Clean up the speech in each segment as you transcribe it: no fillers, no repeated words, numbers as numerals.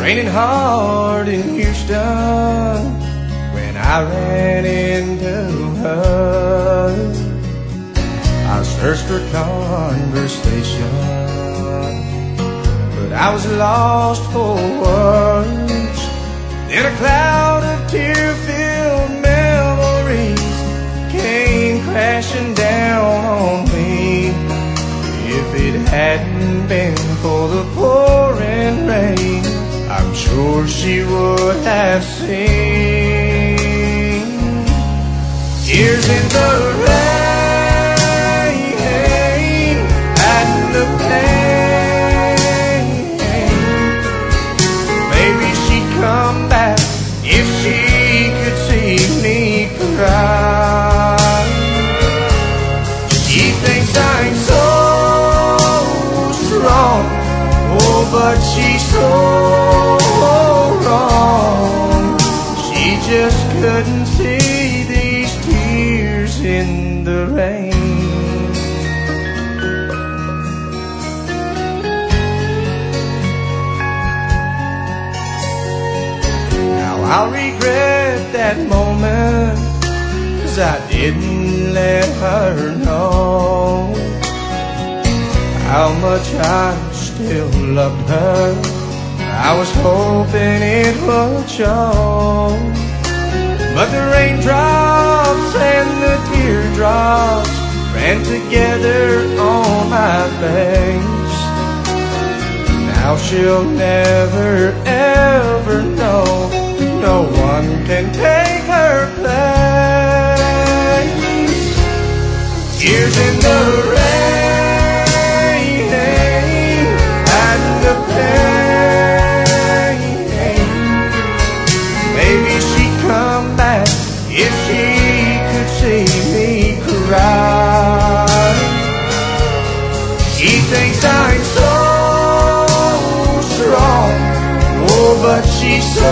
raining hard in Houston when I ran into her. I searched for conversation, but I was lost for words. Then a cloud of tear-filled memories came crashing down on me. If it hadn't been for the pouring rain, I'm sure she would have seen tears in the rain and the pain. Maybe she'd come back if she could see me cry. She thinks I'm so strong, oh, but she's so wrong. She just couldn't see these tears in the rain. Now I'll regret that moment, 'cause I didn't let her know how much I still loved her. I was hoping it would show, but the raindrops and the teardrops ran together on my face. Now she'll never ever know, no one can take her place. Tears in the rain and the pain. Maybe she'd come back if she could see me cry. She thinks I'm so strong, oh, but she's so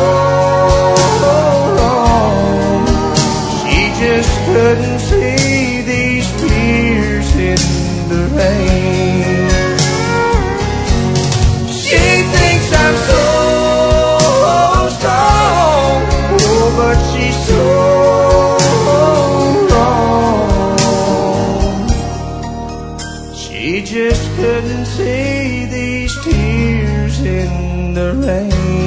wrong. She just couldn't see these tears in the rain. She thinks I'm so strong, oh, but she's so wrong. She just couldn't see these tears in the rain.